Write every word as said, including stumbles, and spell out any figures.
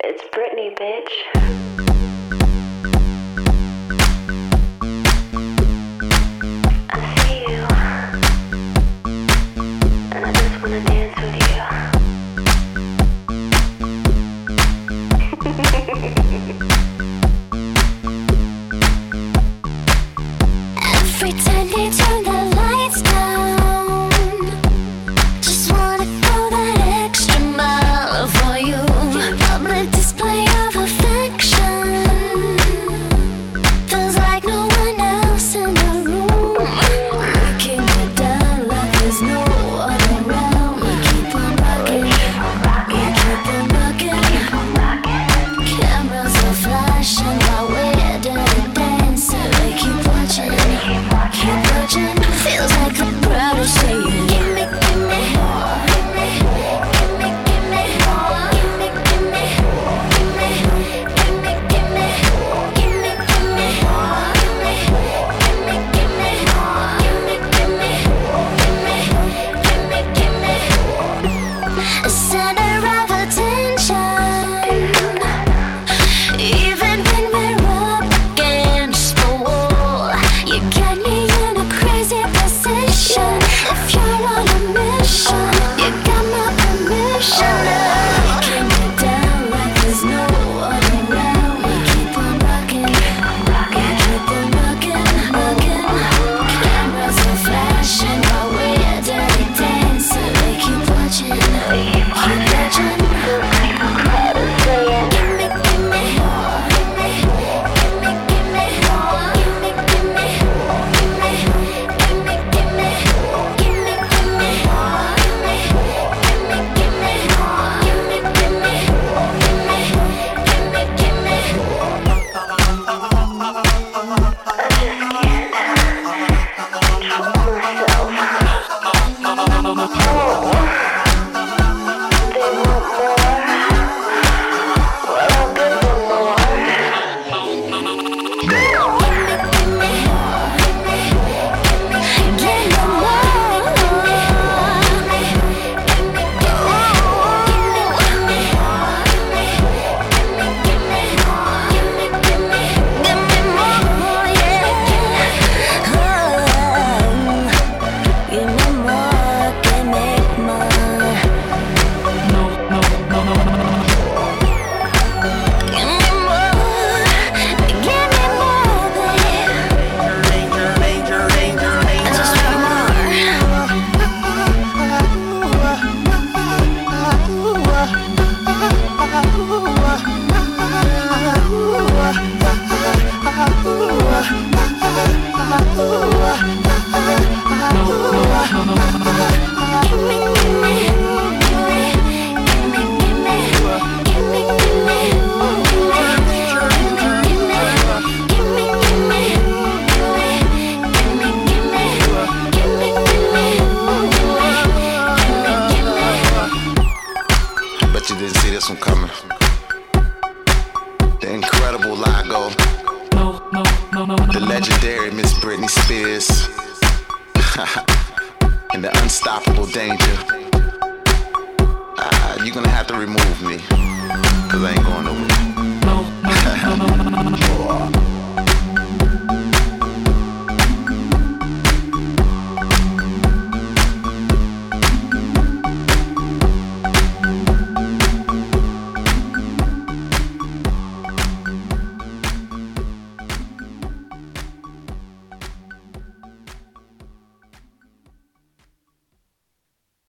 It's Britney, bitch. Every time they turn the lights down, just wanna go that extra mile for you. Public display of affection feels like no one else in the room. Breaking it down like there's no one around. We keep on rocking, we keep on rocking. Cameras are flashing while we're dirty dancing. We keep watching. Keep watching, feels like the crowd is saying, give me, give me more, give me, give me, give me more, give me, give me, give me, give me, give me, give me, give me more, give me, give me, give me more, give me, give me, give me, give me, give me, a center of attention, even when we're up against the wall, you got me. If you're on a mission, you got my permission. Breaking it down like there's no one around. We keep on rocking, we keep on rocking, rocking. Cameras are flashing while we're dirty dancing. We keep watching, keep watching. Give me, give me more, give me, give me, give me more, give me, give me, give me, give me, give me. Bet you didn't see this one coming. The incredible Lago. The legendary Miss Britney Spears. And the unstoppable Danger. Uh, you're gonna have to remove me, cause I ain't going nowhere.